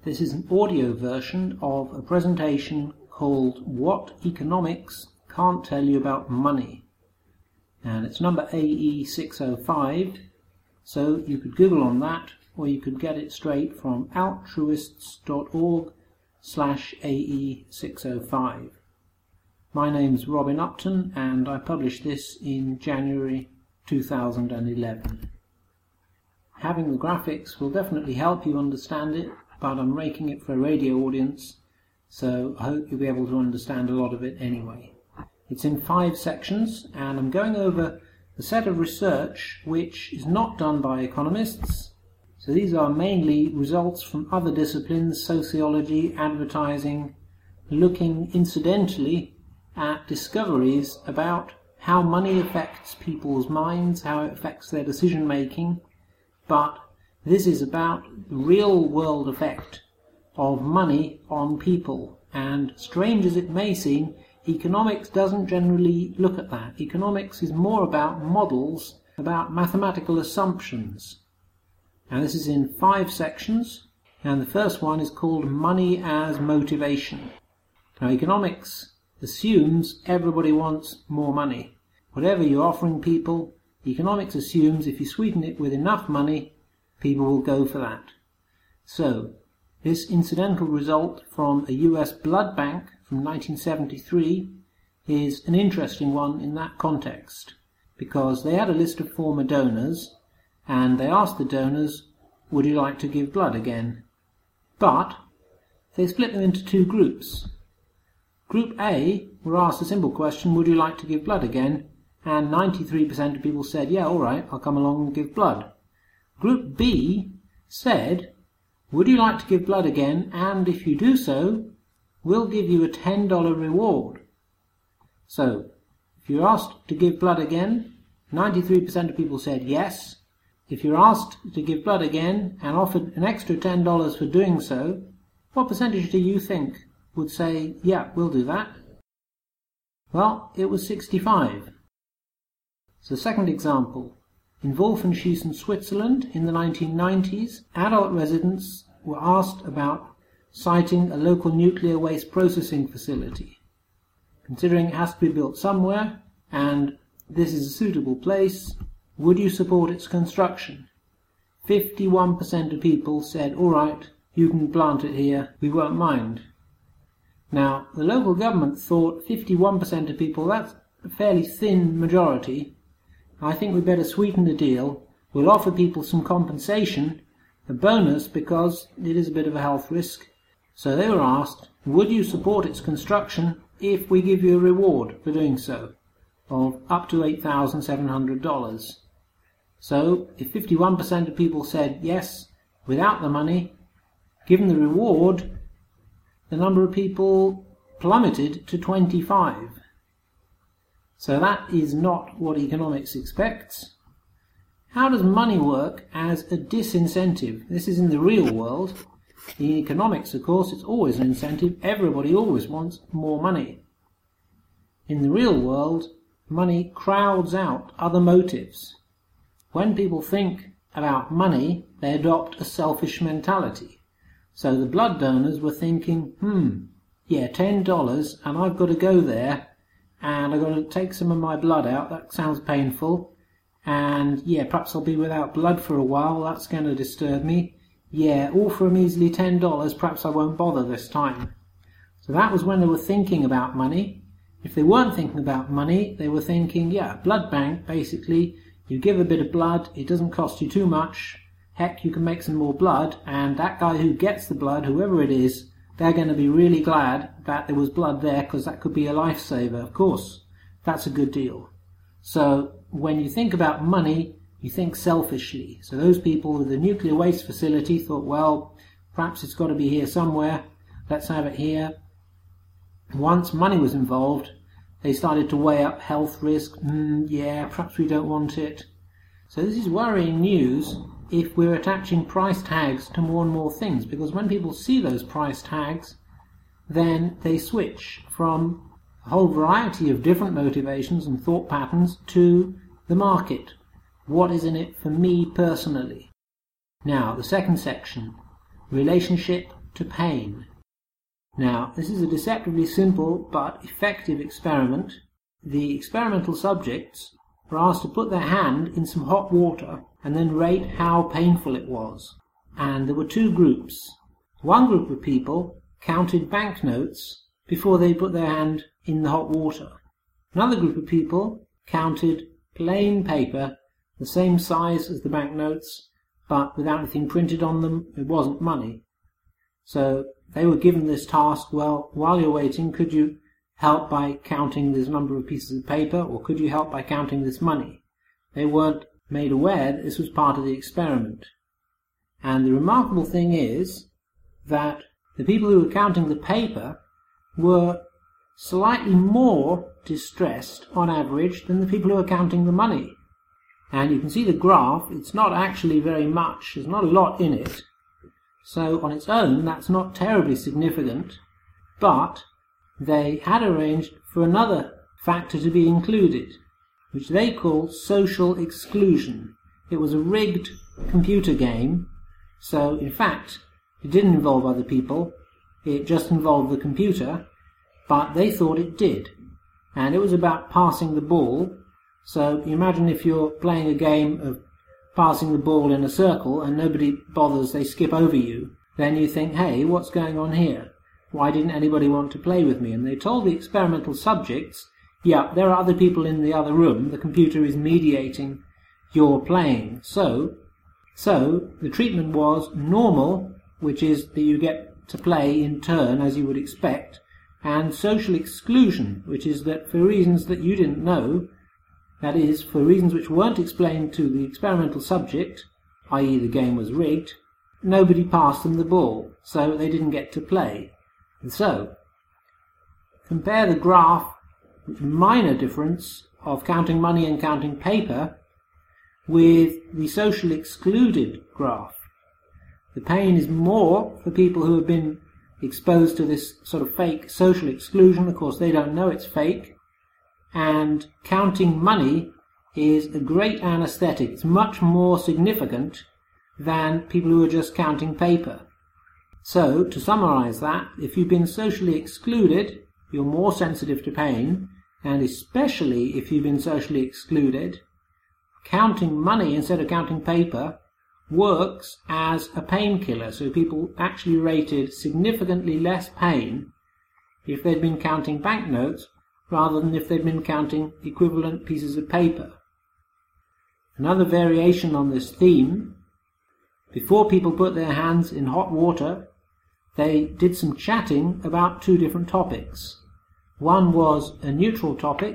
This is an audio version of a presentation called What Economics Can't Tell You About Money. And it's number AE605, so you could Google on that, or you could get it straight from altruists.org/AE605. My name's Robin Upton, and I published this in January 2011. Having the graphics will definitely help you understand it, but I'm making it for a radio audience, so I hope you'll be able to understand a lot of it anyway. It's in 5 sections, and I'm going over a set of research which is not done by economists. So these are mainly results from other disciplines, sociology, advertising, looking incidentally at discoveries about how money affects people's minds, how it affects their decision making, but this is about the real world effect of money on people. And strange as it may seem, economics doesn't generally look at that. Economics is more about models, about mathematical assumptions. And this is in 5 sections, and the first one is called Money as Motivation. Now, economics assumes everybody wants more money. Whatever you're offering people, economics assumes if you sweeten it with enough money, people will go for that. So, this incidental result from a US blood bank from 1973 is an interesting one in that context, because they had a list of former donors, and they asked the donors, would you like to give blood again? But they split them into 2 groups. Group A were asked a simple question, would you like to give blood again? And 93% of people said, yeah, all right, I'll come along and give blood. Group B said, would you like to give blood again? And if you do so, we'll give you a $10 reward. So, if you're asked to give blood again, 93% of people said yes. If you're asked to give blood again and offered an extra $10 for doing so, what percentage do you think would say, yeah, we'll do that? Well, it was 65. So, second example. In Wolfenschiessen, Switzerland, in the 1990s, adult residents were asked about siting a local nuclear waste processing facility. Considering it has to be built somewhere, and this is a suitable place, would you support its construction? 51% of people said, all right, you can plant it here, we won't mind. Now, the local government thought 51% of people, that's a fairly thin majority. I think we better sweeten the deal. We'll offer people some compensation, a bonus, because it is a bit of a health risk. So they were asked, would you support its construction if we give you a reward for doing so, of up to $8,700? So if 51% of people said yes, without the money, given the reward, the number of people plummeted to 25. So that is not what economics expects. How does money work as a disincentive? This is in the real world. In economics, of course, it's always an incentive. Everybody always wants more money. In the real world, money crowds out other motives. When people think about money, they adopt a selfish mentality. So the blood donors were thinking, yeah, $10, and I've got to go there, and I've got to take some of my blood out. That sounds painful. And yeah, perhaps I'll be without blood for a while. That's going to disturb me. Yeah, all for a measly $10. Perhaps I won't bother this time. So that was when they were thinking about money. If they weren't thinking about money, they were thinking, yeah, blood bank, basically. You give a bit of blood. It doesn't cost you too much. Heck, you can make some more blood. And that guy who gets the blood, whoever it is, they're going to be really glad that there was blood there, because that could be a lifesaver. Of course, that's a good deal. So when you think about money, you think selfishly. So those people with the nuclear waste facility thought, well, perhaps it's got to be here somewhere. Let's have it here. Once money was involved, they started to weigh up health risk. Yeah, perhaps we don't want it. So this is worrying news if we're attaching price tags to more and more things, because when people see those price tags, then they switch from a whole variety of different motivations and thought patterns to the market. What is in it for me personally? Now, the second section, relationship to pain. Now, this is a deceptively simple but effective experiment. The experimental subjects were asked to put their hand in some hot water and then rate how painful it was. And there were two groups. One group of people counted banknotes before they put their hand in the hot water. Another group of people counted plain paper, the same size as the banknotes, but without anything printed on them. It wasn't money. So they were given this task: well, while you're waiting, could you help by counting this number of pieces of paper, or could you help by counting this money? They weren't made aware that this was part of the experiment. And the remarkable thing is that the people who were counting the paper were slightly more distressed on average than the people who were counting the money. And you can see the graph. It's not actually very much. There's not a lot in it. So on its own, that's not terribly significant, but they had arranged for another factor to be included, which they call social exclusion. It was a rigged computer game, so in fact it didn't involve other people, it just involved the computer, but they thought it did. And it was about passing the ball. So you imagine if you're playing a game of passing the ball in a circle and nobody bothers, they skip over you, then you think, hey, what's going on here? Why didn't anybody want to play with me? And they told the experimental subjects, yeah, there are other people in the other room, the computer is mediating your playing. So the treatment was normal, which is that you get to play in turn as you would expect, and social exclusion, which is that for reasons that you didn't know, that is, for reasons which weren't explained to the experimental subject, i.e. the game was rigged, nobody passed them the ball, so they didn't get to play. And so, compare the graph, minor difference of counting money and counting paper, with the social excluded graph. The pain is more for people who have been exposed to this sort of fake social exclusion. Of course, they don't know it's fake. And counting money is a great anesthetic. It's much more significant than people who are just counting paper. So, to summarize that, if you've been socially excluded, you're more sensitive to pain, and especially if you've been socially excluded, counting money instead of counting paper works as a painkiller. So people actually rated significantly less pain if they'd been counting banknotes rather than if they'd been counting equivalent pieces of paper. Another variation on this theme: before people put their hands in hot water, they did some chatting about two different topics. One was a neutral topic,